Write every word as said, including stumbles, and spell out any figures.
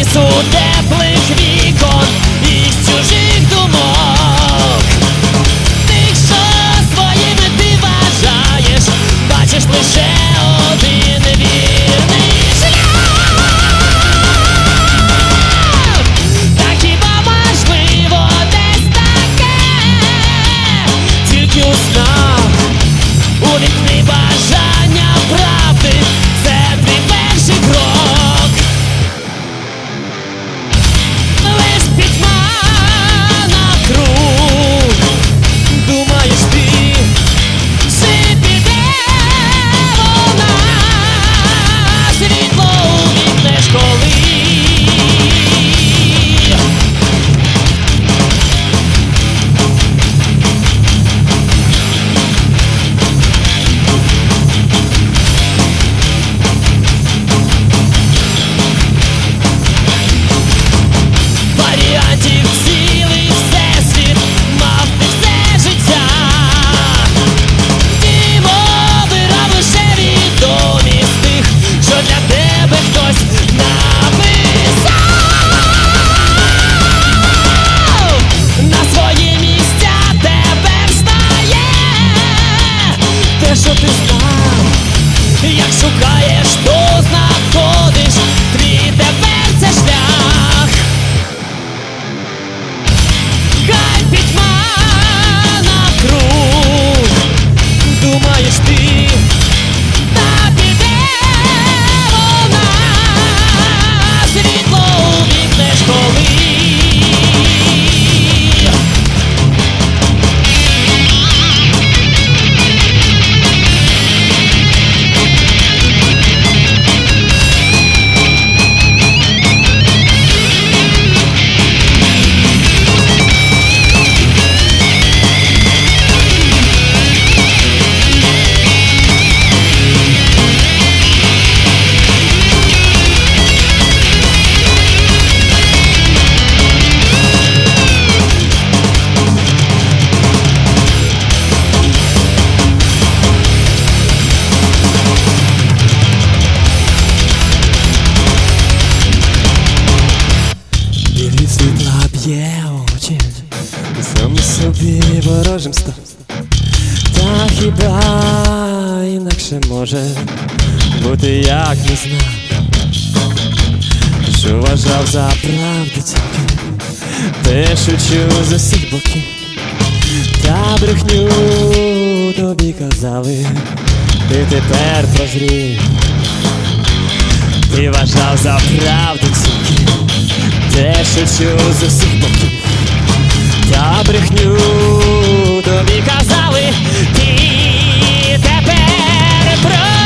світу теплих вікон і з чужих думок. Тих, що своїми ти вважаєш, бачиш лише один вірний шлях. Та хіба можливо десь таке? Тільки у снах увікни бажання правди, це твій перший крок. Лиш пітьма навкруг, думаєш ти, чи піде вона, світло увікнеш коли. Варіантів цілий всесвіт, мав ти все життя. Втім, обирав лише відомі з тих, що для тебе хтось написав. На свої місця тепер стає те, що ти знав. Як шукаєш, то знаходиш, твій тепер це шлях. Хай пітьма навкруг, думаєш ти, та піде вона, світло увікнеш коли. Білі світла б'є очі, сам собі ворожим став. Та хіба інакше може бути, як не знав, що вважав за правду тільки те, що чув з усіх боків. Та брехню тобі казали, ти тепер прозрів. Ти вважав за правду тільки те, що чув з усіх боків. Та брехню тобі казали, ти тепер прозрів.